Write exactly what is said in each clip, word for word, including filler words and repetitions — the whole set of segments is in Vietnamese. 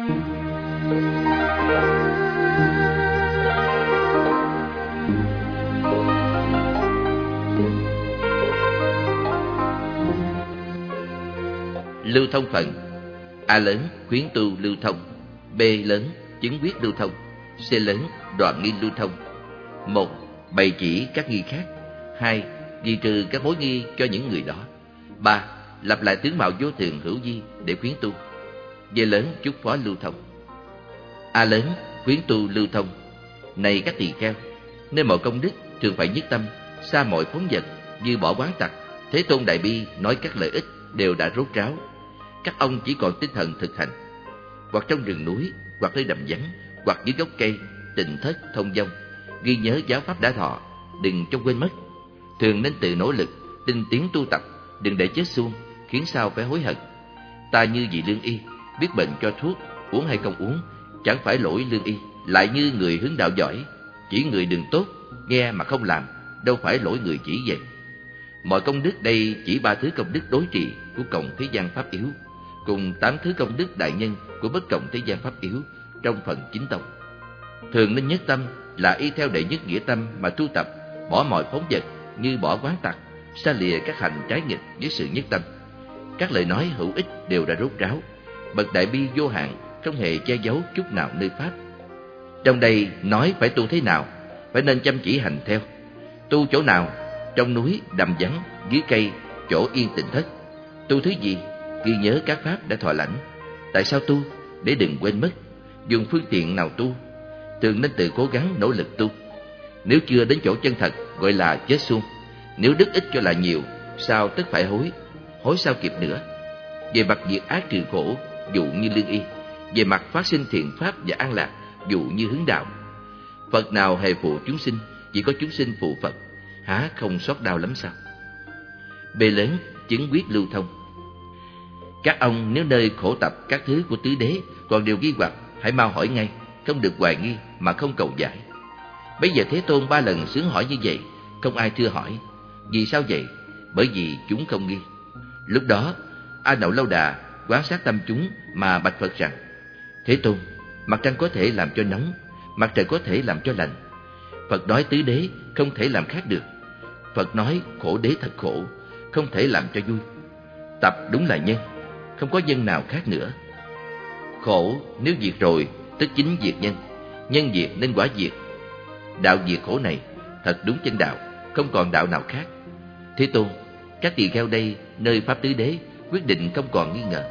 Lưu thông phần: A lớn khuyến tu lưu thông, B lớn chứng quyết lưu thông, C lớn đoạn nghi lưu thông. Một. Bày chỉ các nghi khác. Hai. Ghi trừ các mối nghi cho những người đó. Ba. Lặp lại tướng mạo vô thường hữu vi để khuyến tu. D lớn chúc phó lưu thông. A lớn khuyến tu lưu thông. Này các tỳ kheo, nên mọi công đức thường phải nhất tâm, xa mọi phóng vật, như bỏ quán tặc. Thế Tôn Đại Bi nói các lợi ích đều đã rốt ráo. Các ông chỉ còn tinh thần thực hành, hoặc trong rừng núi, hoặc nơi đầm vắng, hoặc dưới gốc cây, tịnh thất thông dong, ghi nhớ giáo pháp đã thọ, đừng cho quên mất. Thường nên tự nỗ lực, tinh tiến tu tập, đừng để chết suông, khiến sao phải hối hận. Ta như vị lương y, biết bệnh cho thuốc, uống hay không uống, chẳng phải lỗi lương y. Lại như người hướng đạo giỏi, chỉ người đường tốt, nghe mà không làm, đâu phải lỗi người chỉ vậy. Mọi công đức đây chỉ ba thứ công đức đối trị của cộng thế gian pháp yếu, cùng tám thứ công đức đại nhân của bất cộng thế gian pháp yếu trong phần chính tông. Thường nên nhất tâm là y theo đệ nhất nghĩa tâm mà tu tập, bỏ mọi phóng vật như bỏ quán tặc, xa lìa các hành trái nghịch với sự nhất tâm. Các lời nói hữu ích đều đã rốt ráo. Bậc Đại Bi vô hạn không hề che giấu chút nào nơi pháp. Trong đây nói phải tu thế nào, phải nên chăm chỉ hành theo. Tu chỗ nào? Trong núi, đầm vắng, dưới cây, chỗ yên tĩnh thất. Tu thứ gì? Ghi nhớ các pháp đã thọ lãnh. Tại sao tu? Để đừng quên mất. Dùng phương tiện nào tu? Thường nên tự cố gắng nỗ lực tu. Nếu chưa đến chỗ chân thật, gọi là chết suông. Nếu đức ích cho là nhiều, sao tất phải hối? Hối sao kịp nữa? Về mặt diệt ác trừ khổ, dụ như lương y. Về mặt phát sinh thiện pháp và an lạc, dụ như hướng đạo. Phật nào hề phụ chúng sinh, chỉ có chúng sinh phụ Phật, há không xót đau lắm sao? B lớn chứng quyết lưu thông. Các ông nếu nơi khổ tập các thứ của tứ đế còn đều nghi hoặc, hãy mau hỏi ngay, không được hoài nghi mà không cầu giải. Bây giờ Thế Tôn ba lần xướng hỏi như vậy, không ai thưa hỏi. Vì sao vậy? Bởi vì chúng không nghi. Lúc đó A Nậu Lâu Đà quán sát tâm chúng mà bạch Phật rằng: Thế Tôn, mặt trăng có thể làm cho nóng, mặt trời có thể làm cho lạnh. Phật nói tứ đế không thể làm khác được. Phật nói khổ đế thật khổ, không thể làm cho vui. Tập đúng là nhân, không có nhân nào khác nữa. Khổ nếu diệt rồi, tức chính diệt nhân. Nhân diệt nên quả diệt. Đạo diệt khổ này thật đúng chân đạo, không còn đạo nào khác. Thế Tôn, các tỳ kheo đây nơi pháp tứ đế quyết định không còn nghi ngờ.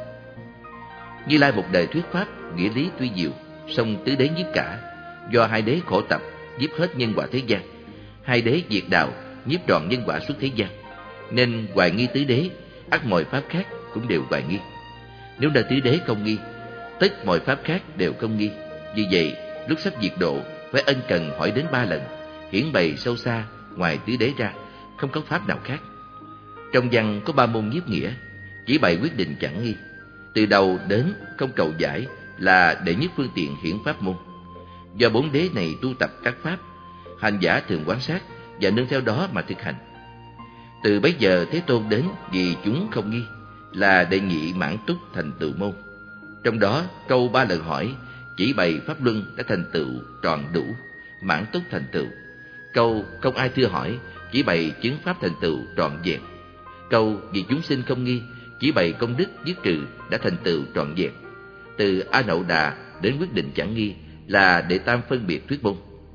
Như Lai một đời thuyết pháp, nghĩa lý tuy diệu, song tứ đế nhiếp cả. Do hai đế khổ tập, nhiếp hết nhân quả thế gian. Hai đế diệt đạo, nhiếp trọn nhân quả suốt thế gian. Nên hoài nghi tứ đế, ắt mọi pháp khác cũng đều hoài nghi. Nếu nơi tứ đế không nghi, tất mọi pháp khác đều không nghi. Vì vậy, lúc sắp diệt độ, phải ân cần hỏi đến ba lần, hiển bày sâu xa, ngoài tứ đế ra, không có pháp nào khác. Trong văn có ba môn nhiếp nghĩa, chỉ bày quyết định chẳng nghi. Từ đầu đến không cầu giải là đệ nhất phương tiện hiển pháp môn. Do bốn đế này tu tập các pháp, hành giả thường quan sát và nương theo đó mà thực hành. Từ bấy giờ Thế Tôn đến vì chúng không nghi là đệ nhị mãn túc thành tựu môn. Trong đó câu ba lần hỏi chỉ bày pháp luân đã thành tựu tròn đủ, mãn túc thành tựu. Câu không ai thưa hỏi chỉ bày chứng pháp thành tựu trọn vẹn. Câu vì chúng sinh không nghi chỉ bày công đức dứt trừ đã thành tựu trọn vẹn. Từ A Nậu Đà đến quyết định chẳng nghi là đệ tam phân biệt thuyết môn.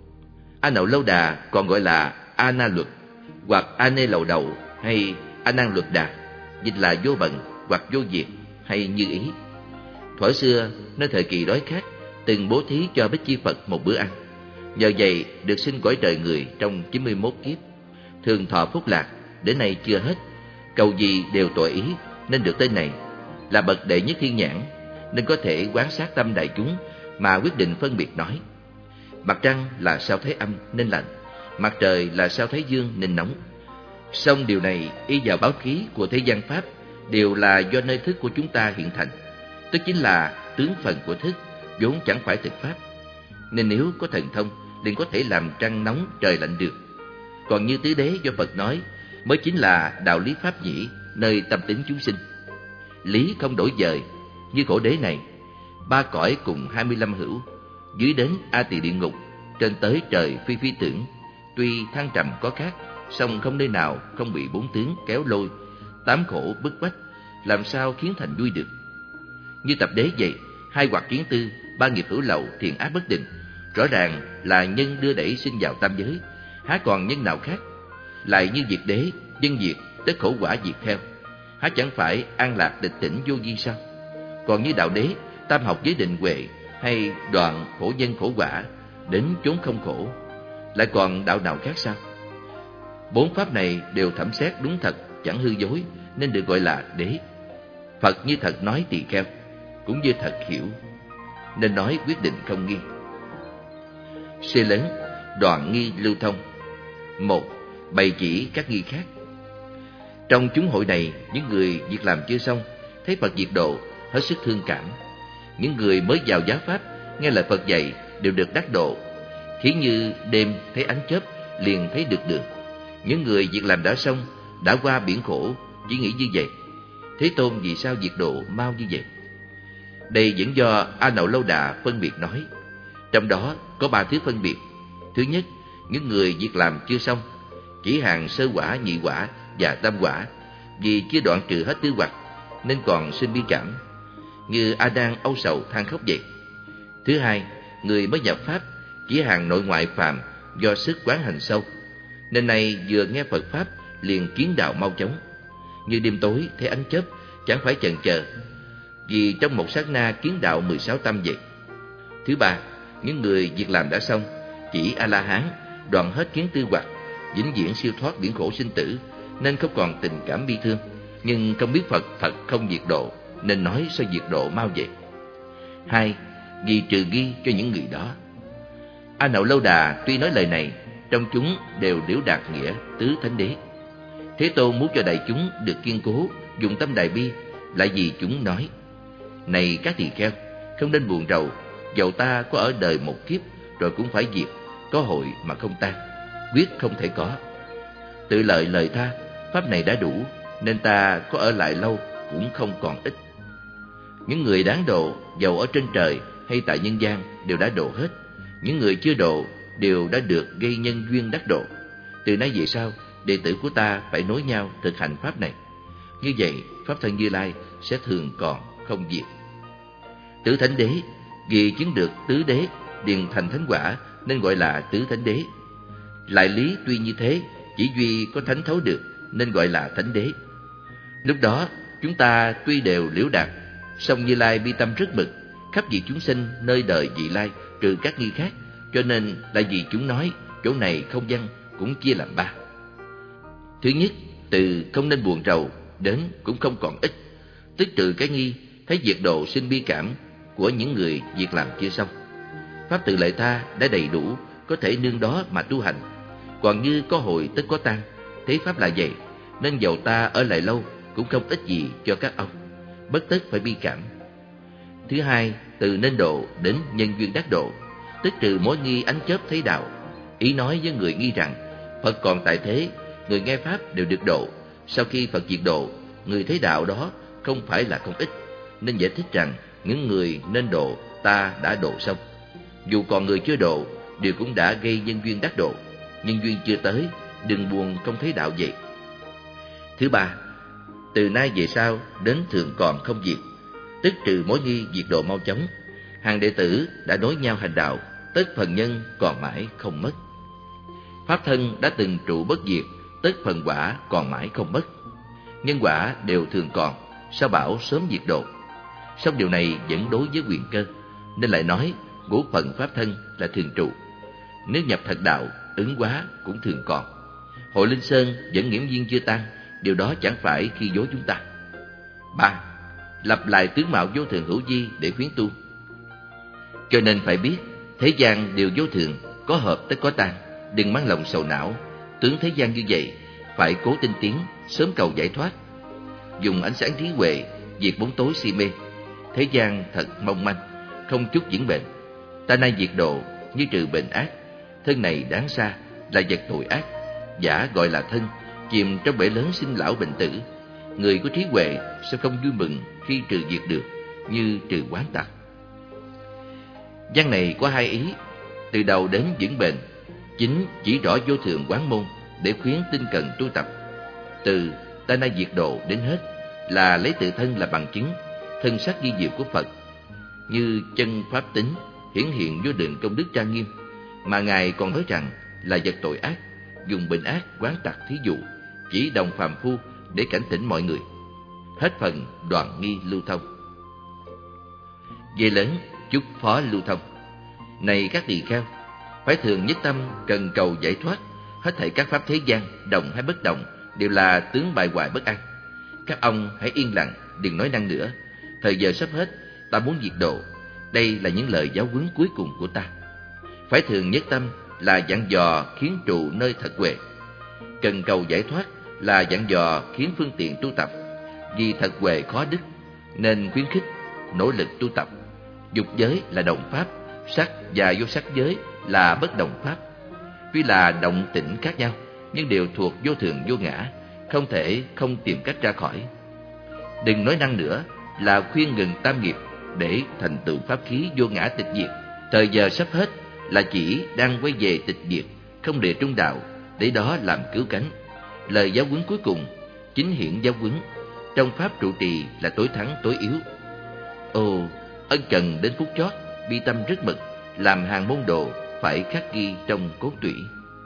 A Nậu Lâu Đà còn gọi là A Na Luật, hoặc A Nê Lầu Đầu, hay A Nan Luật Đà, dịch là vô bận hoặc vô diệt, hay như ý. Thuở xưa nơi thời kỳ đói khát, từng bố thí cho Bích Chi Phật một bữa ăn. Nhờ vậy được sinh cõi trời người trong chín mươi mốt kiếp, thường thọ phúc lạc, đến nay chưa hết. Cầu gì đều tội ý nên được tên này. Là bậc đệ nhất thiên nhãn nên có thể quán sát tâm đại chúng mà quyết định phân biệt nói: mặt trăng là sao thái âm nên lạnh, mặt trời là sao thái dương nên nóng. Song điều này y vào báo khí của thế gian pháp đều là do nơi thức của chúng ta hiện thành, tức chính là tướng phần của thức, vốn chẳng phải thực pháp. Nên nếu có thần thông liền có thể làm trăng nóng trời lạnh được. Còn như tứ đế do Phật nói mới chính là đạo lý pháp nhĩ nơi tâm tính chúng sinh. Lý không đổi dời, như khổ đế này ba cõi cùng hai mươi lăm hữu, dưới đến A Tỳ địa ngục, trên tới trời phi phi tưởng. Tuy thăng trầm có khác, song không nơi nào không bị bốn tướng kéo lôi, tám khổ bức bách, làm sao khiến thành vui được. Như tập đế vậy, hai hoặc kiến tư, ba nghiệp hữu lậu, thiện ác bất định, rõ ràng là nhân đưa đẩy sinh vào tam giới, há còn nhân nào khác. Lại như diệt đế, nhân diệt, tất khổ quả diệt theo, há chẳng phải an lạc tịch tỉnh vô vi sao? Còn như đạo đế, tam học giới định huệ, hay đoạn khổ nhân khổ quả, đến chốn không khổ, lại còn đạo nào khác sao? Bốn pháp này đều thẩm xét đúng thật, chẳng hư dối, nên được gọi là đế. Phật như thật nói tỳ kheo, cũng như thật hiểu, nên nói quyết định không nghi. C lớn, đoạn nghi lưu thông. Một, bày chỉ các nghi khác. Trong chúng hội này, những người việc làm chưa xong thấy Phật diệt độ, hết sức thương cảm. Những người mới vào giáo pháp, nghe lời Phật dạy đều được đắc độ. Thí như đêm thấy ánh chớp, liền thấy được đường. Những người việc làm đã xong, đã qua biển khổ, chỉ nghĩ như vậy. Thế Tôn vì sao diệt độ mau như vậy? Đây vẫn do A Nậu Lâu Đà phân biệt nói. Trong đó có ba thứ phân biệt. Thứ nhất, những người việc làm chưa xong, chỉ hàng sơ quả, nhị quả và tam quả, vì chưa đoạn trừ hết tư hoặc, nên còn sinh bi cảm, như A Đang âu sầu than khóc vậy. Thứ hai, người mới nhập pháp, chỉ hàng nội ngoại phàm, do sức quán hành sâu, nên nay vừa nghe Phật pháp liền kiến đạo mau chóng, như đêm tối thấy ánh chớp, chẳng phải chần chờ, vì trong một sát na kiến đạo mười sáu tâm vậy. Thứ ba, những người việc làm đã xong, chỉ A La Hán, đoạn hết kiến tư hoặc, vĩnh viễn siêu thoát biển khổ sinh tử, nên không còn tình cảm bi thương, nhưng không biết Phật thật không diệt độ, nên nói sao diệt độ mau vậy. Hai, vì trừ nghi cho những người đó. A Nậu Lâu Đà tuy nói lời này, trong chúng đều liễu đạt nghĩa tứ thánh đế. Thế Tôn muốn cho đại chúng được kiên cố, dùng tâm đại bi, lại vì chúng nói: này các tỳ kheo, không nên buồn rầu, dầu ta có ở đời một kiếp rồi cũng phải diệt, có hội mà không tan, quyết không thể có. Tự lợi lời tha, pháp này đã đủ, nên ta có ở lại lâu cũng không còn ích. Những người đáng độ, dầu ở trên trời hay tại nhân gian, đều đã độ hết. Những người chưa độ đều đã được gây nhân duyên đắc độ. Từ nay về sau, đệ tử của ta phải nối nhau thực hành pháp này. Như vậy, pháp thân Như Lai sẽ thường còn không diệt. Tứ thánh đế, vì chứng được tứ đế điền thành thánh quả, nên gọi là tứ thánh đế. Lại lý tuy như thế, chỉ duy có thánh thấu được, nên gọi là thánh đế. Lúc đó chúng ta tuy đều liễu đạt, song Như Lai bi tâm rất mực, khắp vị chúng sinh nơi đời vị lai, trừ các nghi khác, cho nên là vì chúng nói chỗ này không văn cũng chia làm ba. Thứ nhất, từ không nên buồn rầu đến cũng không còn ích, tức trừ cái nghi, thấy diệt độ sinh bi cảm của những người việc làm chưa xong. Pháp tự lợi tha đã đầy đủ, có thể nương đó mà tu hành. Còn như có hội tất có tan, thế pháp là vậy, nên dầu ta ở lại lâu cũng không ích gì cho các ông, bất tất phải bi cảm. Thứ hai, từ nên độ đến nhân duyên đắc độ, tức trừ mối nghi ánh chớp thấy đạo. Ý nói với người nghi rằng Phật còn tại thế, người nghe pháp đều được độ. Sau khi Phật diệt độ, người thấy đạo đó không phải là không ích, nên giải thích rằng những người nên độ ta đã độ xong. Dù còn người chưa độ, đều cũng đã gây nhân duyên đắc độ. Nhân duyên chưa tới, đừng buồn không thấy đạo vậy. Thứ ba, từ nay về sau đến thường còn không diệt, tức trừ mối nghi diệt độ mau chóng. Hàng đệ tử đã nối nhau hành đạo, tất phần nhân còn mãi không mất. Pháp thân đã từng trụ bất diệt, tất phần quả còn mãi không mất. Nhân quả đều thường còn, sao bảo sớm diệt độ? Song điều này vẫn đối với quyền cơ, nên lại nói ngũ phần pháp thân là thường trụ. Nếu nhập thật đạo, ứng hóa cũng thường còn. Hội Linh Sơn vẫn nghiễm duyên chưa tan, điều đó chẳng phải khi dối chúng ta. Ba, lập lại tướng mạo vô thường hữu vi để khuyến tu. Cho nên phải biết, thế gian đều vô thường, có hợp tất có tan, đừng mang lòng sầu não. Tướng thế gian như vậy, phải cố tinh tiến, sớm cầu giải thoát. Dùng ánh sáng trí huệ, diệt bóng tối si mê. Thế gian thật mong manh, không chút vững bền. Ta nay diệt độ, như trừ bệnh ác. Thân này đáng xa, là vật tội ác. Giả gọi là thân, chìm trong bể lớn sinh lão bệnh tử. Người có trí huệ sẽ không vui mừng khi trừ diệt được, như trừ oán tặc. Văn này có hai ý, từ đầu đến vững bền, chính chỉ rõ vô thường quán môn để khuyến tinh cần tu tập. Từ ta nay diệt độ đến hết là lấy tự thân là bằng chứng, thân sắc di diệu của Phật, như chân pháp tính hiển hiện vô lượng công đức trang nghiêm, mà Ngài còn nói rằng là vật tội ác, dùng bệnh ác quán tặc thí dụ, chỉ đồng phàm phu để cảnh tỉnh mọi người. Hết phần đoạn nghi lưu thông. Về lớn chúc phó lưu thông. Này các tỳ kheo, phải thường nhất tâm cần cầu giải thoát. Hết thảy các pháp thế gian, động hay bất động, đều là tướng bại hoại bất an. Các ông hãy yên lặng, đừng nói năng nữa. Thời giờ sắp hết, ta muốn diệt độ. Đây là những lời giáo huấn cuối cùng của ta. Phải thường nhất tâm là dặn dò khiến trụ nơi thật huệ. Cần cầu giải thoát là dặn dò khiến phương tiện tu tập. Vì thật huệ khó đứt, nên khuyến khích, nỗ lực tu tập. Dục giới là đồng pháp, sắc và vô sắc giới là bất đồng pháp. Tuy là động tĩnh khác nhau, nhưng đều thuộc vô thường vô ngã, không thể không tìm cách ra khỏi. Đừng nói năng nữa là khuyên ngừng tam nghiệp để thành tựu pháp khí vô ngã tịch diệt. Thời giờ sắp hết là chỉ đang quay về tịch diệt, không để trung đạo, để đó làm cứu cánh. Lời giáo huấn cuối cùng, chính hiển giáo huấn, trong pháp trụ trì là tối thắng tối yếu. Ồ, ân cần đến phút chót, bi tâm rất mực, làm hàng môn đồ phải khắc ghi trong cốt tủy.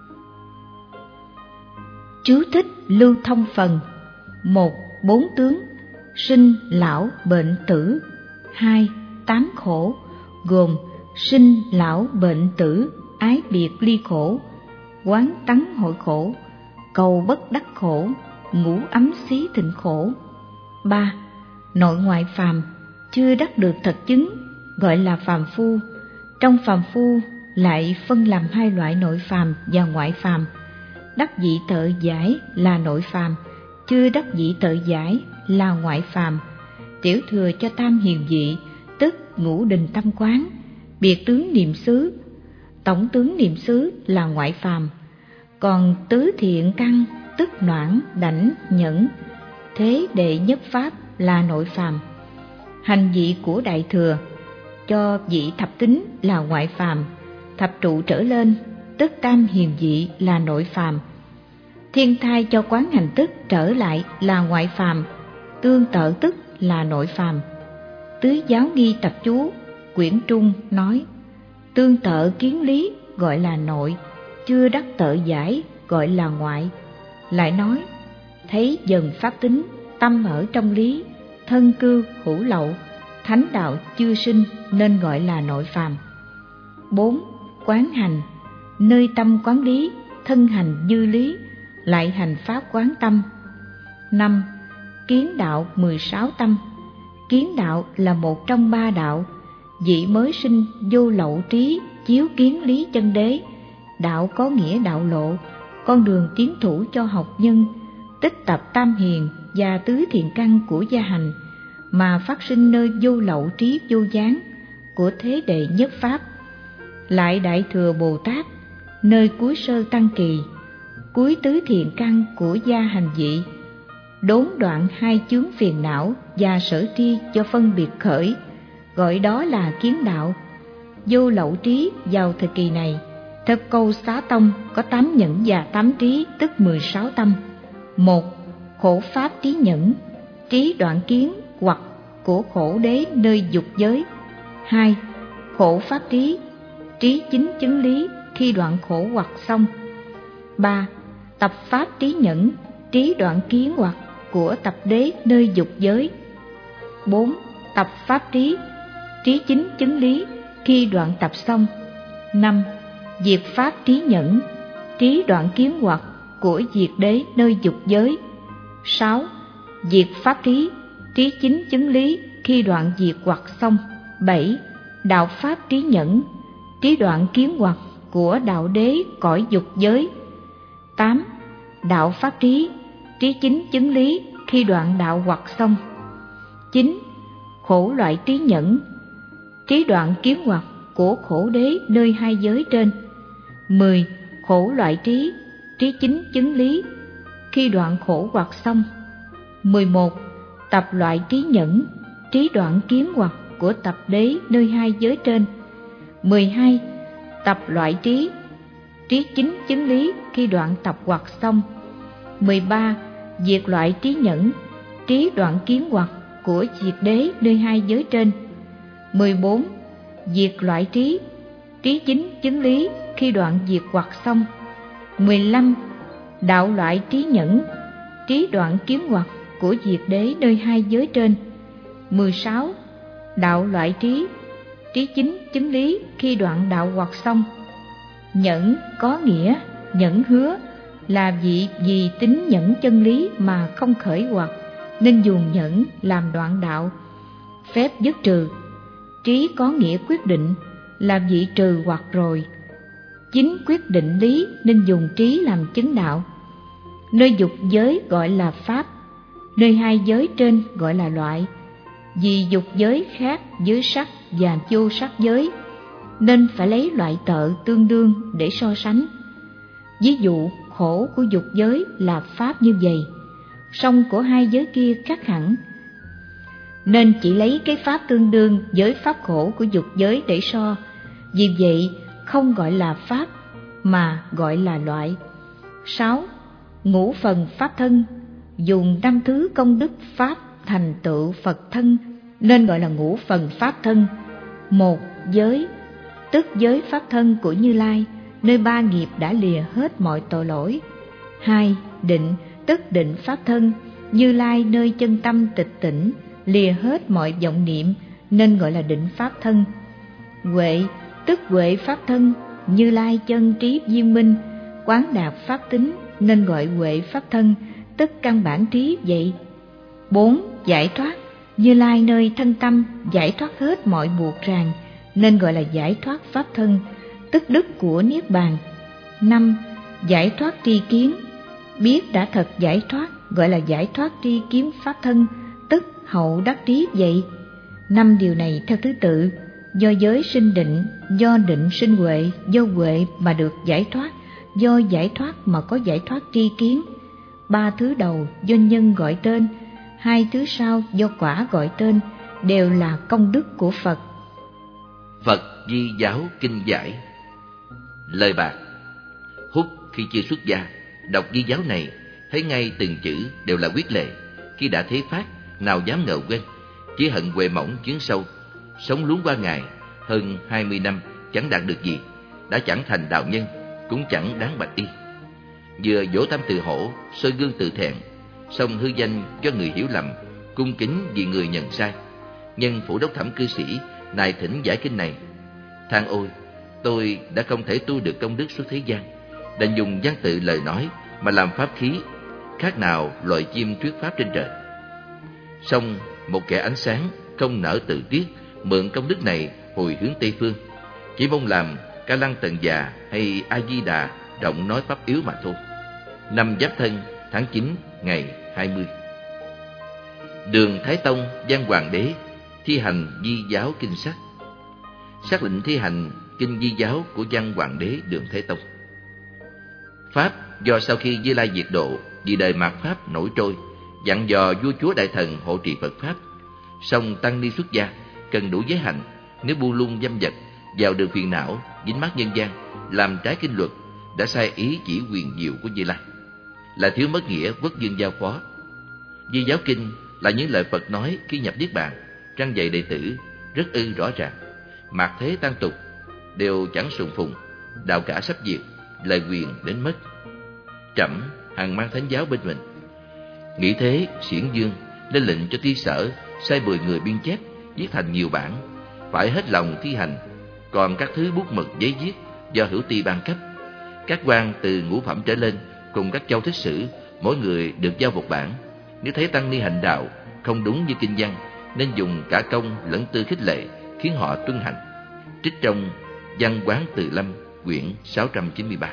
Chú thích lưu thông phần. Một. Bốn tướng: sinh, lão, bệnh, tử. Hai. Tám khổ, gồm sinh, lão, bệnh, tử, ái biệt ly khổ, quán tắng hội khổ, cầu bất đắc khổ, ngủ ấm xí thịnh khổ. Ba. Nội ngoại phàm, chưa đắc được thật chứng, gọi là phàm phu. Trong phàm phu lại phân làm hai loại nội phàm và ngoại phàm. Đắc dị tự giải là nội phàm, chưa đắc dị tự giải là ngoại phàm. Tiểu thừa cho tam hiền vị, tức ngũ đình tâm quán, biệt tướng niệm xứ, tổng tướng niệm xứ là ngoại phàm. Còn tứ thiện căn, tức noãn, đảnh, nhẫn, thế đệ nhất pháp là nội phàm. Hành vị của đại thừa cho vị thập tính là ngoại phàm, thập trụ trở lên tức tam hiền vị là nội phàm. Thiên thai cho quán hành tức trở lại là ngoại phàm, tương tự tức là nội phàm. Tứ giáo nghi tập chú quyển trung nói, tương tự kiến lý gọi là nội, chưa đắc tự giải gọi là ngoại. Lại nói, thấy dần pháp tính, tâm ở trong lý, thân cư hữu lậu, thánh đạo chưa sinh nên gọi là nội phàm. Bốn. Quán hành, nơi tâm quán lý, thân hành dư lý, lại hành pháp quán tâm. Năm. Kiến đạo mười sáu tâm. Kiến đạo là một trong ba đạo, vị mới sinh vô lậu trí, chiếu kiến lý chân đế. Đạo có nghĩa đạo lộ, con đường tiến thủ cho học nhân, tích tập tam hiền và tứ thiện căn của gia hành, mà phát sinh nơi vô lậu trí vô gián của thế đệ nhất pháp. Lại đại thừa Bồ Tát, nơi cuối sơ tăng kỳ, cuối tứ thiện căn của gia hành vị, đốn đoạn hai chướng phiền não và sở tri cho phân biệt khởi, gọi đó là kiến đạo. Vô lậu trí vào thời kỳ này, theo câu xá tông có tám nhẫn và tám trí, tức mười sáu tâm. Một. Khổ pháp trí nhẫn, trí đoạn kiến hoặc của khổ đế nơi dục giới. Hai. Khổ pháp trí, trí chính chứng lý khi đoạn khổ hoặc xong. Ba. Tập pháp trí nhẫn, trí đoạn kiến hoặc của tập đế nơi dục giới. Bốn. Tập pháp trí, trí chính chứng lý khi đoạn tập xong. Năm. Diệt pháp trí nhẫn, trí đoạn kiến hoặc của diệt đế nơi dục giới. Sáu. Diệt pháp trí, trí chính chứng lý khi đoạn diệt hoặc xong. Bảy. Đạo pháp trí nhẫn, trí đoạn kiến hoặc của đạo đế cõi dục giới. Tám. Đạo pháp trí, trí chính chứng lý khi đoạn đạo hoặc xong. Chín. Khổ loại trí nhẫn, trí đoạn kiến hoặc của khổ đế nơi hai giới trên. Mười. Khổ loại trí, trí chính chứng lý khi đoạn khổ hoặc xong. Mười một. Tập loại trí nhẫn, trí đoạn kiến hoặc của tập đế nơi hai giới trên. mười hai. Tập loại trí, trí chính chứng lý khi đoạn tập hoặc xong. mười ba. Diệt loại trí nhẫn, trí đoạn kiến hoặc của diệt đế nơi hai giới trên. mười bốn. Diệt loại trí, trí chính chứng lý khi đoạn diệt hoặc xong. mười lăm. Đạo loại trí nhẫn, trí đoạn kiến hoặc của diệt đế nơi hai giới trên. mười sáu. Đạo loại trí, trí chính chứng lý khi đoạn đạo hoặc xong. Nhẫn có nghĩa nhẫn hứa, là vị vì tính nhẫn chân lý mà không khởi hoặc, nên dùng nhẫn làm đoạn đạo. Phép dứt trừ. Trí có nghĩa quyết định, là vị trừ hoặc rồi. Chính quyết định lý nên dùng trí làm chứng đạo. Nơi dục giới gọi là pháp, nơi hai giới trên gọi là loại. Vì dục giới khác với sắc và vô sắc giới, nên phải lấy loại tợ tương đương để so sánh. Ví dụ khổ của dục giới là pháp như vậy, song của hai giới kia khác hẳn, nên chỉ lấy cái pháp tương đương với pháp khổ của dục giới để so. Vì vậy không gọi là pháp mà gọi là loại. Sáu. Ngũ phần pháp thân, dùng năm thứ công đức pháp thành tựu Phật thân, nên gọi là ngũ phần pháp thân. Một. Giới, tức giới pháp thân của Như Lai, nơi ba nghiệp đã lìa hết mọi tội lỗi. Hai. Định, tức định pháp thân, Như Lai nơi chân tâm tịch tỉnh, lìa hết mọi vọng niệm, nên gọi là định pháp thân. Huệ, tức huệ pháp thân, Như Lai chân trí viên minh, quán đạt pháp tính, nên gọi huệ pháp thân, tức căn bản trí vậy. Bốn. Giải thoát, Như Lai nơi thân tâm giải thoát hết mọi buộc ràng, nên gọi là giải thoát pháp thân, tức đức của niết bàn. Năm. Giải thoát tri kiến, biết đã thật giải thoát, gọi là giải thoát tri kiến pháp thân, tức hậu đắc trí vậy. Năm điều này theo thứ tự: do giới sinh định, do định sinh huệ, do huệ mà được giải thoát, do giải thoát mà có giải thoát tri kiến. Ba thứ đầu do nhân gọi tên, hai thứ sau do quả gọi tên, đều là công đức của Phật. Phật Di Giáo Kinh Giải. Lời bạc: Hút khi chưa xuất gia, đọc Di Giáo này, thấy ngay từng chữ đều là quyết lệ. Khi đã thấy phát, nào dám ngờ quên. Chỉ hận huệ mỏng chuyến sâu, sống luống qua ngày, hơn hai mươi năm chẳng đạt được gì, đã chẳng thành đạo nhân, cũng chẳng đáng bạch y. Vừa vỗ tâm tự hổ, soi gương tự thẹn, song hư danh cho người hiểu lầm, cung kính vì người nhận sai. Nhân phủ đốc thẩm cư sĩ nài thỉnh giải kinh này. Than ôi, tôi đã không thể tu được công đức suốt thế gian, đành dùng văn tự lời nói mà làm pháp khí, khác nào loài chim thuyết pháp trên trời. Song một kẻ ánh sáng không nỡ tự tiết, mượn công đức này hồi hướng Tây phương, chỉ mong làm Ca Lăng Tần Già hay A Di Đà động nói pháp yếu mà thôi. Năm Giáp Thân, tháng chín, ngày hai mươi. Đường Thái Tông Văn Hoàng Đế thi hành Di Giáo Kinh Sắc. Xác lệnh thi hành Kinh Di Giáo của Văn Hoàng Đế Đường Thái Tông. Pháp do sau khi Như Lai diệt độ, vì đời mạt Pháp nổi trôi, dặn dò vua chúa đại thần hộ trì Phật Pháp. Song tăng ni xuất gia cần đủ giới hạnh, nếu buông lung dâm vật, vào đường phiền não, dính mắc nhân gian, làm trái kinh luật, đã sai ý chỉ quyền diệu của Như Lai, là thiếu mất nghĩa quốc dương giao phó. Di Giáo Kinh là những lời Phật nói khi nhập niết bàn, răn dạy đệ tử rất ư rõ ràng. Mạt thế tăng tục đều chẳng sùng phùng, đạo cả sắp diệt, lời quyền đến mất. Trẫm hằng mang thánh giáo bên mình. Nghĩ thế, xiển dương nên lệnh cho ty sở sai mười người biên chép, viết thành nhiều bản, phải hết lòng thi hành. Còn các thứ bút mực giấy viết do hữu ty ban cấp. Các quan từ ngũ phẩm trở lên cùng các châu thích sử, mỗi người được giao một bản. Nếu thấy tăng ni hành đạo không đúng như kinh văn, nên dùng cả công lẫn tư khích lệ, khiến họ tuân hành. Trích trong Văn Quán Từ Lâm, quyển sáu trăm chín mươi ba.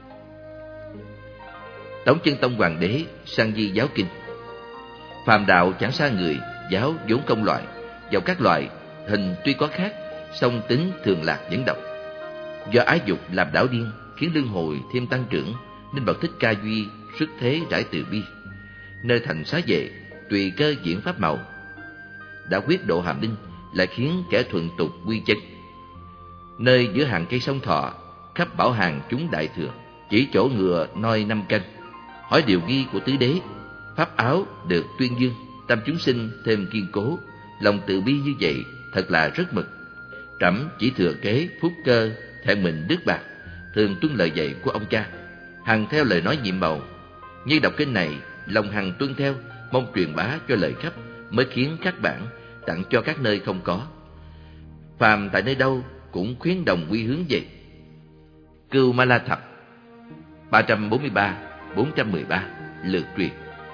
Tống Chân Tông Hoàng Đế sang Di Giáo Kinh. Phàm đạo chẳng xa người, giáo vốn công loại. Vào các loại, hình tuy có khác, song tính thường lạc vẫn độc. Do ái dục làm đảo điên, khiến luân hồi thêm tăng trưởng, nên bậc Thích Ca Duy xuất thế rải từ bi. Nơi thành xá vệ, tùy cơ diễn pháp màu. Đã quyết độ hàm linh, lại khiến kẻ thuận tục quy chân. nơi giữa hàng cây sông Thọ, khắp bảo hàng chúng đại thừa, chỉ chỗ ngựa noi năm canh. Hỏi điều nghi của tứ đế, pháp áo được tuyên dương, tâm chúng sinh thêm kiên cố, lòng từ bi như vậy thật là rất mực. Trẫm chỉ thừa kế phúc cơ, thẹn mình đức bạc, thường tuân lời dạy của ông cha, hằng theo lời nói nhiệm màu. Như đọc kinh này, lòng hằng tuân theo, mong truyền bá cho lời khắp, mới khiến các bản tặng cho các nơi không có. Phàm tại nơi đâu cũng khuyến đồng quy hướng vậy. Cưu Ma La Thập ba trăm bốn mươi ba bốn trăm mười ba lượt truyền.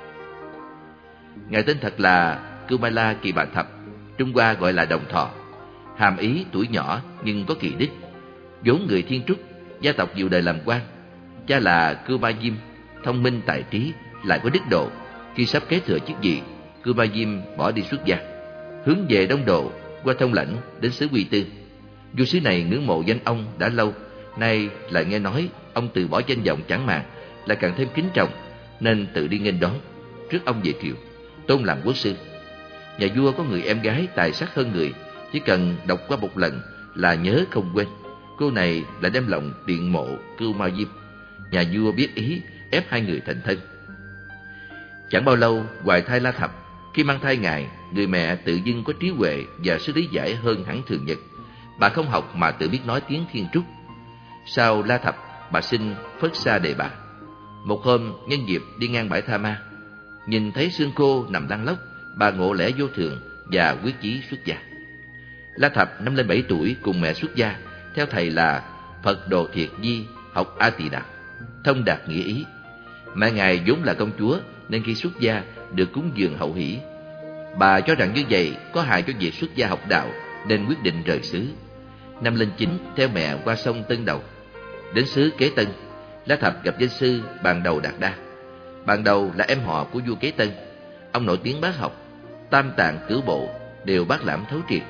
Ngài tên thật là Cưu Ma La Kỳ Bạn Thập, Trung Hoa gọi là Đồng Thọ, hàm ý tuổi nhỏ nhưng có kỳ đích. Vốn người Thiên Trúc, gia tộc nhiều đời làm quan. Cha là Cưu Ma Diêm, thông minh tài trí, lại có đức độ. Khi sắp kế thừa chức vị, Cưu Ma Diêm bỏ đi xuất gia, hướng về Đông Độ, qua Thông Lãnh đến xứ Quy Tư. Vua xứ này ngưỡng mộ danh ông đã lâu, nay lại nghe nói ông từ bỏ danh vọng chẳng màng, lại càng thêm kính trọng, nên tự đi nghênh đón, rước ông về triều, tôn làm quốc sư. Nhà vua có người em gái tài sắc hơn người, chỉ cần đọc qua một lần là nhớ không quên. Cô này lại đem lòng điện mộ Cưu Ma Diêm. Nhà vua biết ý, ép hai người thành thân. Chẳng bao lâu, hoài thai La Thập. Khi mang thai ngài, người mẹ tự dưng có trí huệ và sức lý giải hơn hẳn thường nhật. Bà không học mà tự biết nói tiếng Thiên Trúc. Sau La Thập, bà sinh Phất Sa Đề Bà. Một hôm nhân dịp đi ngang bãi Tha Ma, nhìn thấy xương khô nằm lăn lóc, bà ngộ lẽ vô thường và quyết chí xuất gia. La Thập năm lên bảy tuổi cùng mẹ xuất gia, theo thầy là Phật Đồ Thiệt Di, học A Tỳ Đàm, thông đạt nghĩa ý. Mẹ ngài vốn là công chúa nên khi xuất gia được cúng dường hậu hỷ. Bà cho rằng như vậy có hại cho việc xuất gia học đạo nên quyết định rời xứ. Năm lên chín theo mẹ qua sông Tân Đầu, đến xứ Kế Tân. La Thập gặp danh sư Bàn Đầu Đạt Đa. Bàn Đầu là em họ của vua Kế Tân. Ông nổi tiếng bác học, tam tạng cửu bộ đều bác lãm thấu triệt.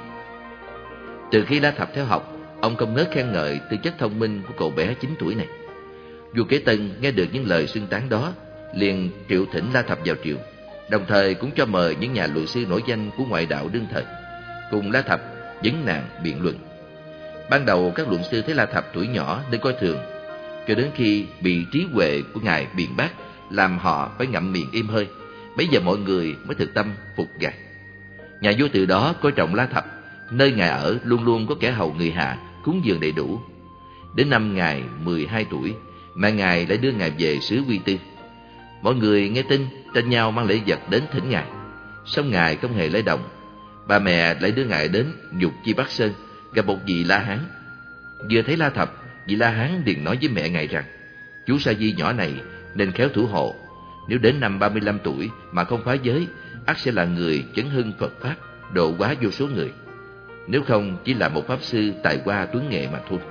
Từ khi La Thập theo học, ông không ngớt khen ngợi tư chất thông minh của cậu bé chín tuổi này. Vua Kế Tân nghe được những lời xưng tán đó, liền triệu thỉnh La Thập vào triều, đồng thời cũng cho mời những nhà luận sư nổi danh của ngoại đạo đương thời cùng La Thập vấn nạn biện luận. Ban đầu các luận sư thấy La Thập tuổi nhỏ nên coi thường, cho đến khi bị trí huệ của ngài biện bác làm họ phải ngậm miệng im hơi, bấy giờ mọi người mới thực tâm phục ngài. Nhà vua từ đó coi trọng La Thập, nơi ngài ở luôn luôn có kẻ hầu người hạ cúng dường đầy đủ. Đến năm ngài mười hai tuổi, mẹ ngài lại đưa ngài về xứ Quy Tư. Mọi người nghe tin tranh nhau mang lễ vật đến thỉnh ngài, song ngài không hề lấy đồng. Bà mẹ lại đưa ngài đến Dục Chi Bắc Sơn, gặp một vị La Hán. Vừa thấy La Thập, vị La Hán liền nói với mẹ ngài rằng chú Sa Di nhỏ này nên khéo thủ hộ, nếu đến năm ba mươi lăm tuổi mà không phá giới, ắt sẽ là người chấn hưng Phật pháp, độ hóa vô số người. Nếu không, chỉ là một pháp sư tài hoa tuấn nghệ mà thôi.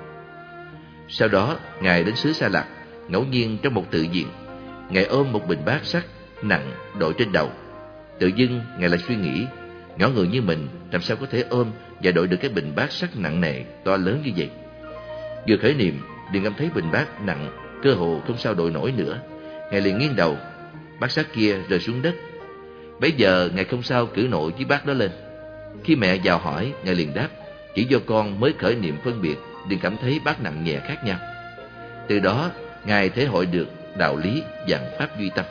Sau đó ngài đến xứ Sa Lạc, ngẫu nhiên trong một tự viện, ngài ôm một bình bát sắt nặng đội trên đầu. Tự dưng ngài lại suy nghĩ, nhỏ người như mình làm sao có thể ôm và đội được cái bình bát sắt nặng nề to lớn như vậy. Vừa khởi niệm, liền cảm thấy bình bát nặng cơ hồ không sao đội nổi nữa. Ngài liền nghiêng đầu, bát sắt kia rơi xuống đất. Bấy giờ ngài không sao cử nổi chiếc bát đó lên. Khi mẹ vào hỏi, ngài liền đáp, chỉ do con mới khởi niệm phân biệt, liền cảm thấy bát nặng nhẹ khác nhau. Từ đó ngài thể hội được đạo lý vạn pháp duy tâm.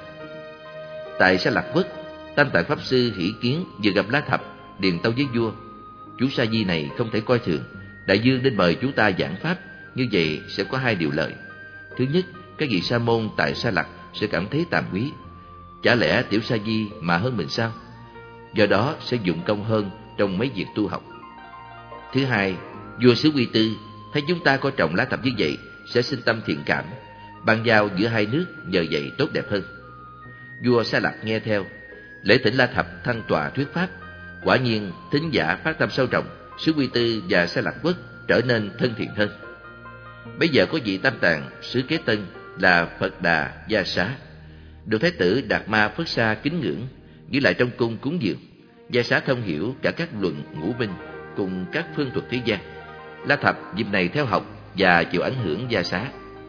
Tại Sa Lạc Vất, Tam Tạng pháp sư Hỷ Kiến vừa gặp La Thập, liền tâu với vua: chú Sa Di này không thể coi thường, đại dương đến mời chú ta giảng pháp, như vậy sẽ có hai điều lợi. Thứ nhất, các vị sa môn tại Sa Lạc sẽ cảm thấy tàm quý, chả lẽ tiểu Sa Di mà hơn mình sao? Do đó sẽ dụng công hơn trong mấy việc tu học. Thứ hai, vua xứ Quy Tư thấy chúng ta coi trọng La Thập như vậy, sẽ sinh tâm thiện cảm, ban giao giữa hai nước nhờ vậy tốt đẹp hơn. Vua Sa Lạc nghe theo, lễ thỉnh La Thập thăng tọa thuyết pháp. Quả nhiên thính giả phát tâm sâu trọng, xứ Quy Tư và Sa Lạc Quốc trở nên thân thiện hơn. Bây giờ có vị Tam Tạng xứ Kế Tân là Phật Đà Gia Xá, được Thái tử Đạt Ma Phất Sa kính ngưỡng, giữ lại trong cung cúng dường. Gia Xá thông hiểu cả các luận ngũ minh cùng các phương thuật thế gian. La Thập dịp này theo học và chịu ảnh hưởng Gia Xá.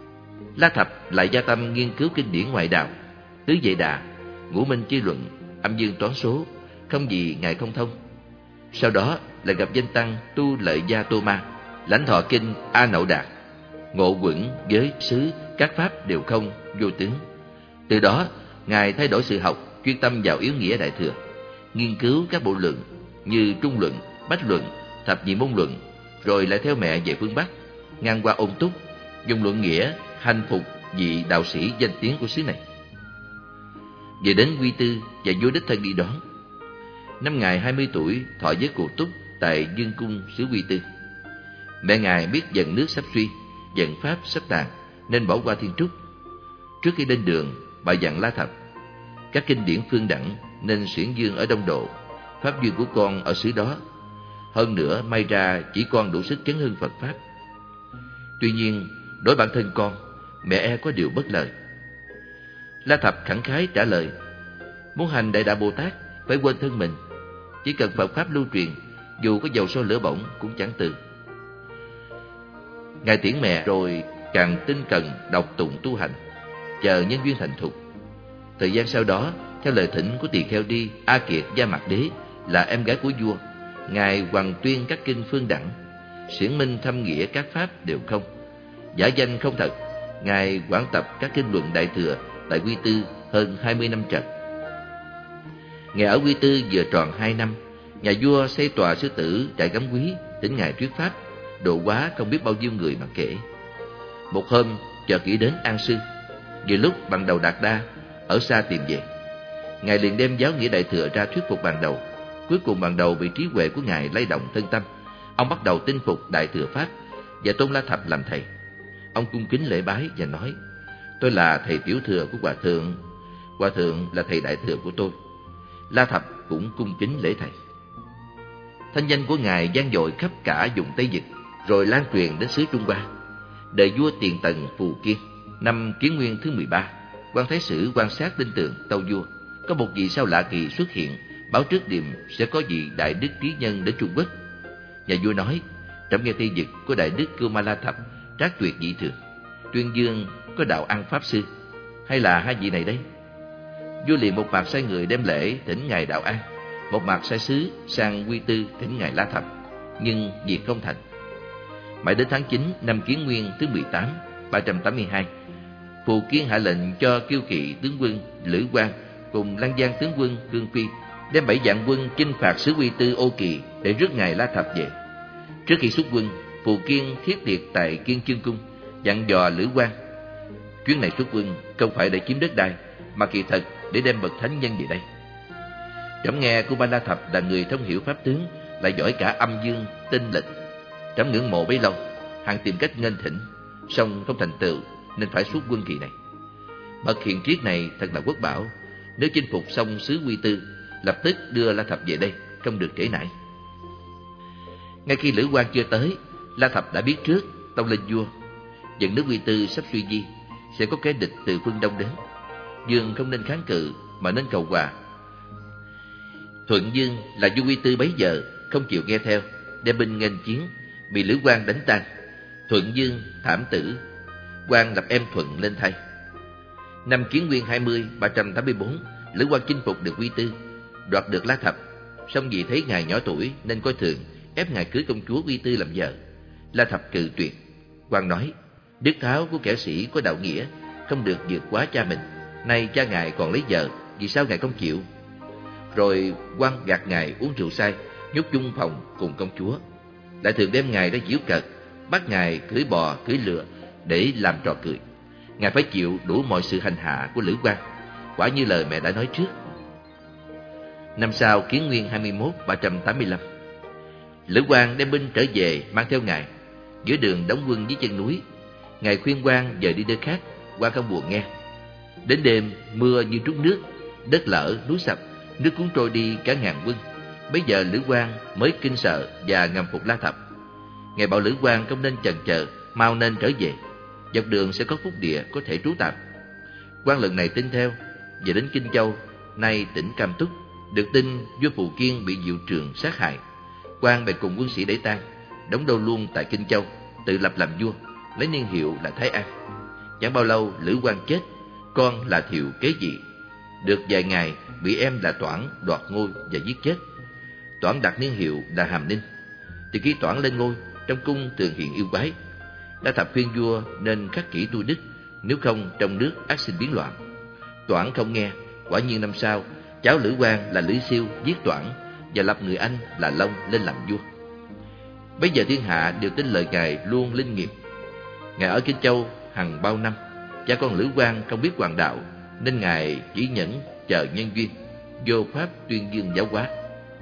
La Thập lại gia tâm nghiên cứu kinh điển ngoại đạo, tứ Vệ Đà, ngũ minh chi luận, âm dương toán số, không gì ngài không thông. Sau đó lại gặp danh tăng Tu Lợi Gia Tô Ma, lãnh thọ kinh A Nậu Đạt, ngộ quẩn giới xứ các pháp đều không, vô tướng. Từ đó Ngài thay đổi sự học, chuyên tâm vào yếu nghĩa Đại Thừa, nghiên cứu các bộ luận như Trung Luận, Bách Luận, Thập Nhị Môn Luận, rồi lại theo mẹ về phương Bắc, ngang qua Ôn Túc, dùng luận nghĩa hành phục vị đạo sĩ danh tiếng của xứ này. Về đến Quy Tư và vua đích thân đi đón. Năm Ngài hai mươi tuổi thọ giới cụ túc tại Dương Cung xứ Quy Tư. Mẹ Ngài biết dần nước sắp suy, dần pháp sắp tàn, nên bỏ qua thiên trúc. Trước khi lên đường, bà dặn La Thập: các kinh điển phương đẳng nên xiển dương ở Đông Độ, pháp duyên của con ở xứ đó. Hơn nữa may ra chỉ con đủ sức chấn hưng Phật pháp. Tuy nhiên đối bản thân con, mẹ e có điều bất lợi. La Thập khẳng khái trả lời: muốn hành Đại Đạo Bồ Tát phải quên thân mình, chỉ cần Phật pháp lưu truyền, dù có dầu sôi lửa bỏng cũng chẳng từ. Ngài tiễn mẹ rồi càng tinh cần đọc tụng tu hành, chờ nhân duyên thành thục. Thời gian sau đó, theo lời thỉnh của tỳ kheo đi A Kiệt Gia Mạc Đế là em gái của vua, Ngài hoằng tuyên các kinh phương đẳng, xiển minh thâm nghĩa các pháp đều không, giả danh không thật. Ngài quảng tập các kinh luận Đại Thừa tại Quy Tư hơn hai mươi năm trật. Ngài ở Quy Tư vừa tròn hai năm, nhà vua xây tòa sư tử trại Gấm Quý, thỉnh Ngài thuyết pháp, độ hóa không biết bao nhiêu người mà kể. Một hôm chợt nghĩ đến An Sư, vừa lúc Bằng Đầu Đạt Đa ở xa tìm về. Ngài liền đem giáo nghĩa Đại Thừa ra thuyết phục Bằng Đầu. Cuối cùng Bằng Đầu bị trí huệ của Ngài lay động thân tâm, ông bắt đầu tin phục Đại Thừa pháp và tôn La Thập làm thầy. Ông cung kính lễ bái và nói: tôi là thầy tiểu thừa của Hòa Thượng, Hòa Thượng là thầy Đại Thừa của tôi. La Thập cũng cung kính lễ thầy. Thanh danh của Ngài vang dội khắp cả vùng Tây Vực, rồi lan truyền đến xứ Trung Hoa. Đời vua Tiền Tần Phù Kiên, năm Kiến Nguyên thứ mười ba, quan thái sử quan sát tin tưởng tâu vua, có một vị sao lạ kỳ xuất hiện, báo trước điềm sẽ có vị đại đức trí nhân đến Trung Quốc. Nhà vua nói: trẫm nghe Tây Vực có đại đức Cưu Ma La Thập, trác tuyệt dị thường. Tuyên Dương có đạo An pháp sư, hay là hai vị này đây? Vua liền một mặt sai người đem lễ thỉnh Ngài Đạo An, một mặt sai sứ sang Quy Tư thỉnh Ngài La Thập, nhưng việc không thành. Mãi đến tháng chín năm Kiến Nguyên thứ mười tám, ba trăm tám mươi hai, Phù Kiên hạ lệnh cho Kiêu Kỵ tướng quân Lữ Quang cùng Lăng Giang tướng quân Cương Phi đem bảy vạn quân chinh phạt xứ Quy Tư Ô Kỳ để rước Ngài La Thập về. Trước khi xuất quân, Phù Kiên thiết tiệc tại Kiên Chương Cung, dặn dò Lữ Quang: chuyến này xuất quân không phải để chiếm đất đai, mà kỳ thật để đem bậc thánh nhân về đây. Trẫm nghe Cưu Ma La Thập là người thông hiểu pháp tướng, lại giỏi cả âm dương tinh lịch. Trẫm ngưỡng mộ bấy lâu, hằng tìm cách nghênh thỉnh, song không thành tựu, nên phải xuất quân kỳ này. Bậc hiền triết này thật là quốc bảo, nếu chinh phục xong xứ Quy Tư, lập tức đưa La Thập về đây, không được trễ nải. Ngay khi Lữ Quang chưa tới, La Thập đã biết trước, tâu lên vua: dẫn nước Quy Tư sắp suy di, sẽ có kẻ địch từ phương Đông đến. Dương không nên kháng cự, mà nên cầu hòa. Thuận Dương là vua Quy Tư bấy giờ không chịu nghe theo, đem binh nghênh chiến, bị Lữ Quang đánh tan. Thuận Dương thảm tử, Quang lập em Thuận lên thay. Năm Kiến Nguyên hai mươi, ba trăm tám mươi bốn, Lữ Quang chinh phục được Quy Tư, đoạt được La Thập. Song vì thấy Ngài nhỏ tuổi nên coi thường, ép Ngài cưới công chúa Quy Tư làm vợ. La Thập cự tuyệt. Quang nói: đức tháo của kẻ sĩ có đạo nghĩa, không được vượt quá cha mình. Nay cha Ngài còn lấy vợ, vì sao Ngài không chịu? Rồi Quang gạt Ngài uống rượu say, nhốt chung phòng cùng công chúa. Đại thường đem Ngài ra giễu cợt, bắt Ngài cưỡi bò cưỡi lừa để làm trò cười. Ngài phải chịu đủ mọi sự hành hạ của Lữ Quang, quả như lời mẹ đã nói trước. Năm sau Kiến Nguyên hai mươi mốt, ba trăm tám mươi lăm, Lữ Quang đem binh trở về mang theo Ngài. Giữa đường đóng quân dưới chân núi, Ngài khuyên Quang dời đi nơi khác, Quang không buồn nghe. Đến đêm mưa như trút nước, đất lở núi sập, nước cuốn trôi đi cả ngàn quân. Bấy giờ Lữ Quang mới kinh sợ và ngầm phục La Thập. Ngài bảo Lữ Quang không nên chần chờ, mau nên trở về. Dọc đường sẽ có phúc địa có thể trú tạm. Quang lần này tin theo, về đến Kinh Châu, nay tỉnh Cam Túc. Được tin vua Phù Kiên bị Diệu Trường sát hại. Quang bèn cùng quân sĩ để tang, đóng đô luôn tại Kinh Châu, tự lập làm vua, lấy niên hiệu là Thái An. Chẳng bao lâu Lữ Quang chết, con là Thiệu kế vị. Được vài ngày bị em là Toản đoạt ngôi và giết chết. Toản đặt niên hiệu là Hàm Ninh. Từ khi Toản lên ngôi, trong cung thường hiện yêu quái. La Thập khuyên vua nên khắc kỷ tu đức, nếu không trong nước ắt sinh biến loạn. Toản không nghe, quả nhiên năm sau, cháu Lữ Quang là Lữ Siêu giết Toản và lập người anh là Long lên làm vua. Bây giờ thiên hạ đều tin lời ngài luôn linh nghiệm. Ngài ở Kinh Châu hằng bao năm, cha con Lữ Quang không biết hoàng đạo nên ngài chỉ nhẫn chờ nhân duyên, vô pháp tuyên dương giáo hóa.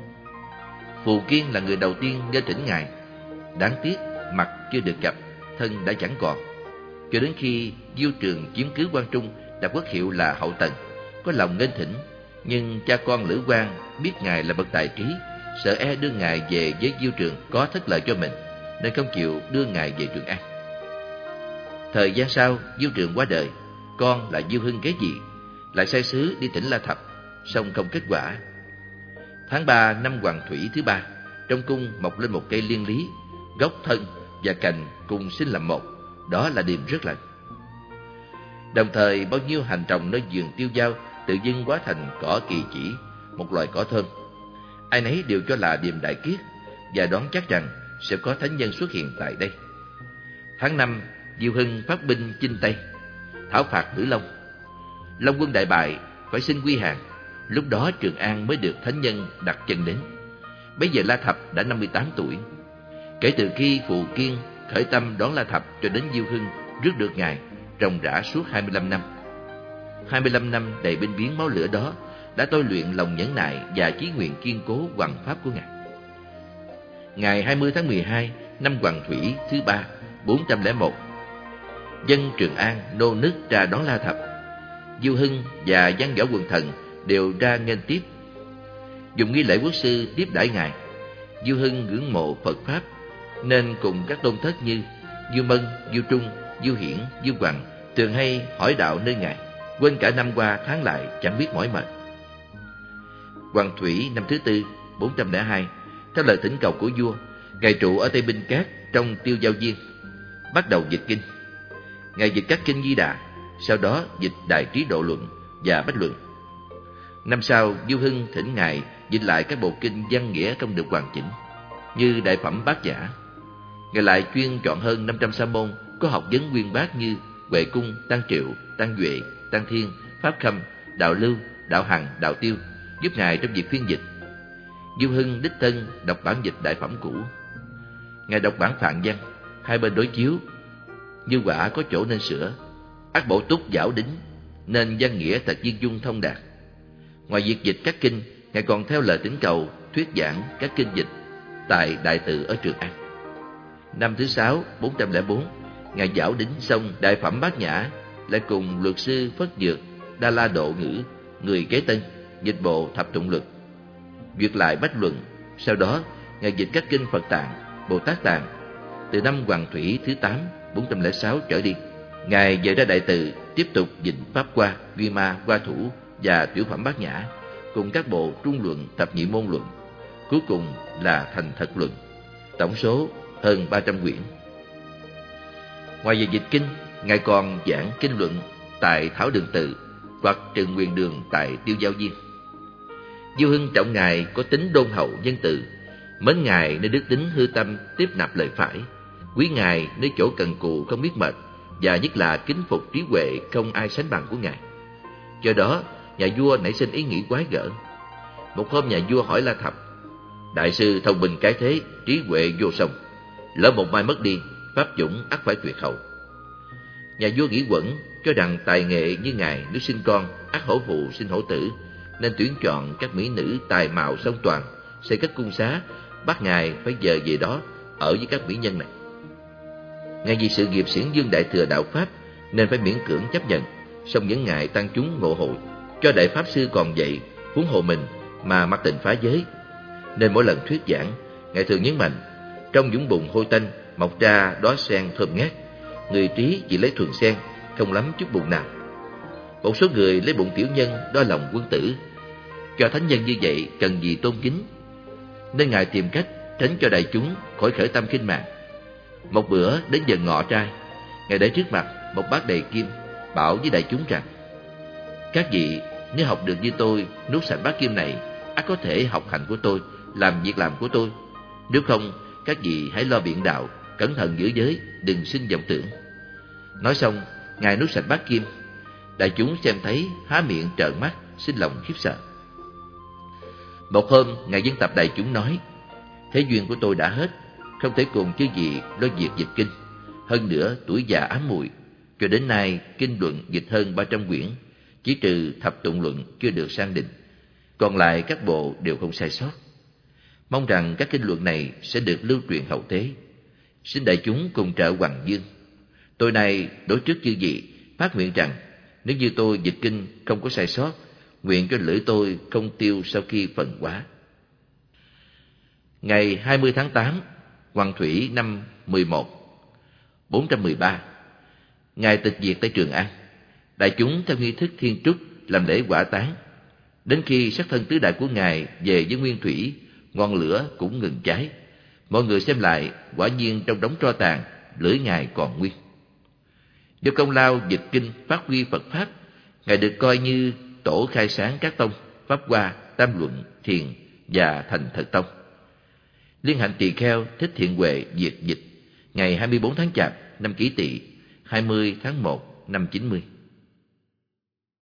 Phù Kiên là người đầu tiên nghe thỉnh ngài, đáng tiếc mặt chưa được gặp, thân đã chẳng còn. Cho đến khi Diêu Trường chiếm cứ Quan Trung, đặt quốc hiệu là Hậu Tần, có lòng nghênh thỉnh, nhưng cha con Lữ Quang biết ngài là bậc tài trí, sợ e đưa ngài về với Diêu Trường có thất lợi cho mình, nên không chịu đưa ngài về Trường An. Thời gian sau, Diêu Trường qua đời, con là Diêu Hưng kế vị, lại sai sứ đi thỉnh La Thập, song không kết quả. Tháng ba năm Hoàng Thủy thứ ba, trong cung mọc lên một cây liên lý, gốc, thân và cành cùng sinh làm một, đó là điềm rất lành. Đồng thời bao nhiêu hành trồng nơi vườn tiêu dao tự dưng hóa thành cỏ kỳ chỉ, một loài cỏ thơm. Ai nấy đều cho là điềm đại kiết và đoán chắc rằng sẽ có thánh nhân xuất hiện tại đây. Tháng năm, Diêu Hưng phát binh chinh Tây, thảo phạt Lữ Long. Long quân đại bại, phải xin quy hàng. Lúc đó Trường An mới được thánh nhân đặt chân đến. Bây giờ La Thập đã năm mươi tám tuổi. Kể từ khi Phù Kiên khởi tâm đón La Thập cho đến Diêu Hưng rước được ngài, ròng rã suốt hai mươi lăm năm. hai mươi lăm năm đầy binh biến máu lửa đó đã tôi luyện lòng nhẫn nại và chí nguyện kiên cố hoằng pháp của ngài. Ngày hai mươi tháng mười hai năm Hoàng Thủy thứ ba, bốn trăm lẻ một, dân Trường An nô nức ra đón La Thập. Diêu Hưng và văn võ quần thần đều ra nghênh tiếp, dùng nghi lễ quốc sư tiếp đãi ngài. Diêu Hưng ngưỡng mộ Phật pháp nên cùng các tôn thất như Diêu Mân, Diêu Trung, Diêu Hiển, Diêu Hoàng thường hay hỏi đạo nơi ngài, quên cả năm qua tháng lại chẳng biết mỏi mệt. Hoàng Thủy năm thứ tư, bốn trăm lẻ hai, theo lời thỉnh cầu của vua, ngài trụ ở Tây Binh Cát trong Tiêu Giao Viên, bắt đầu dịch kinh. Ngài dịch các kinh Di Đà, sau đó dịch Đại Trí Độ Luận và Bách Luận. Năm sau, Diêu Hưng thỉnh ngài dịch lại các bộ kinh văn nghĩa không được hoàn chỉnh, như Đại Phẩm Bát Nhã. Ngài lại chuyên chọn hơn năm trăm sa môn có học vấn uyên bác như Huệ Cung, Tăng Triệu, Tăng Duệ, Tăng Thiên, Pháp Khâm, Đạo Lưu, Đạo Hằng, Đạo Tiêu, giúp ngài trong việc phiên dịch. Diêu Hưng đích thân đọc bản dịch Đại Phẩm cũ, ngài đọc bản Phạn Văn, hai bên đối chiếu, như quả có chỗ nên sửa, ắt bổ túc giảo đính, nên văn nghĩa thật viên dung thông đạt. Ngoài việc dịch các kinh, ngài còn theo lời thỉnh cầu thuyết giảng các kinh dịch tại Đại Tự ở Trường An. Năm thứ sáu, bốn trăm lẻ bốn, ngài giảo đính xong Đại Phẩm Bát Nhã, lại cùng luật sư Phất Dược, Đa La Độ Ngữ, người kế tân, dịch bộ Thập Tụng Luật, duyệt lại Bách Luận. Sau đó, ngài dịch các kinh Phật Tạng, Bồ Tát Tạng. Từ năm Hoàng Thủy thứ tám, bốn trăm lẻ sáu trở đi, ngài dời ra Đại Từ, tiếp tục dịch Pháp Hoa, Duy Ma, Hoa Thủ và Tiểu Phẩm Bát Nhã, cùng các bộ Trung Luận, Thập Nhị Môn Luận, cuối cùng là Thành Thật Luận, tổng số hơn ba trăm quyển. Ngoài việc dịch kinh, ngài còn giảng kinh luận tại Thảo Đường Tự hoặc Trừng Quyền Đường tại Tiêu Giao Viên. Diêu Hưng trọng ngài có tính đôn hậu nhân từ, mến ngài nơi đức tính hư tâm tiếp nạp lời phải, quý ngài nơi chỗ cần cù không biết mệt, và nhất là kính phục trí huệ không ai sánh bằng của ngài. Do đó, nhà vua nảy sinh ý nghĩ quái gở. Một hôm nhà vua hỏi La Thập: đại sư thông minh cái thế, trí huệ vô song, lỡ một mai mất đi, pháp dũng ắt phải tuyệt hậu. Nhà vua nghĩ quẩn, cho rằng tài nghệ như ngài nếu sinh con ắt hổ phụ sinh hổ tử, nên tuyển chọn các mỹ nữ tài mạo song toàn, xây các cung xá, bắt ngài phải dời về đó ở với các mỹ nhân này. Ngài vì sự nghiệp xiển dương đại thừa đạo pháp nên phải miễn cưỡng chấp nhận, song những ngài tăng chúng ngộ hội, cho đại pháp sư còn dạy, huống hộ mình mà mặc tình phá giới. Nên mỗi lần thuyết giảng, ngài thường nhấn mạnh, trong dũng bùn hôi tanh mọc ra đóa sen thơm ngát, người trí chỉ lấy thuần sen, không lắm chút bùn nào. Một số người lấy bụng tiểu nhân đo lòng quân tử. Cho thánh nhân như vậy cần gì tôn kính, nên ngài tìm cách tránh cho đại chúng khỏi khởi tâm khinh mạn. Một bữa đến giờ ngọ trai, ngài để trước mặt một bát đầy kim, bảo với đại chúng rằng: các vị nếu học được như tôi nuốt sạch bát kim này, ắt có thể học hành của tôi, làm việc làm của tôi. Nếu không, các vị hãy lo biện đạo, cẩn thận giữ giới, đừng sinh vọng tưởng. Nói xong, Ngài nuốt sạch bát kim. Đại chúng xem thấy há miệng trợn mắt, sinh lòng khiếp sợ. Một hôm, Ngài dân tập đại chúng nói: thế duyên của tôi đã hết, không thể cùng chư vị lo việc dịch kinh. Hơn nữa tuổi già ám muội, cho đến nay kinh luận dịch hơn ba trăm quyển, chỉ trừ thập tụng luận chưa được sang định, còn lại các bộ đều không sai sót. Mong rằng các kinh luận này sẽ được lưu truyền hậu thế. Xin đại chúng cùng trợ Hoằng Dương. Tôi này đối trước chư vị phát nguyện rằng, nếu như tôi dịch kinh không có sai sót, nguyện cho lưỡi tôi không tiêu sau khi phần quá. Ngày hai mươi tháng tám, Hoàng Thủy năm mười một, bốn trăm mười ba, Ngài tịch diệt tại Trường An. Đại chúng theo nghi thức thiên trúc làm lễ hỏa táng. Đến khi sắc thân tứ đại của Ngài về với nguyên thủy, ngọn lửa cũng ngừng cháy. Mọi người xem lại, quả nhiên trong đống tro tàn, lưỡi Ngài còn nguyên. Do công lao dịch kinh phát huy Phật Pháp, Ngài được coi như tổ khai sáng các tông, Pháp Hoa, Tam Luận, Thiền và Thành Thật Tông. Liên hạnh tỳ kheo Thích Thiện Huệ diệt dịch ngày hai mươi bốn tháng Chạp năm Kỷ Tỵ, hai mươi tháng một năm chín mươi.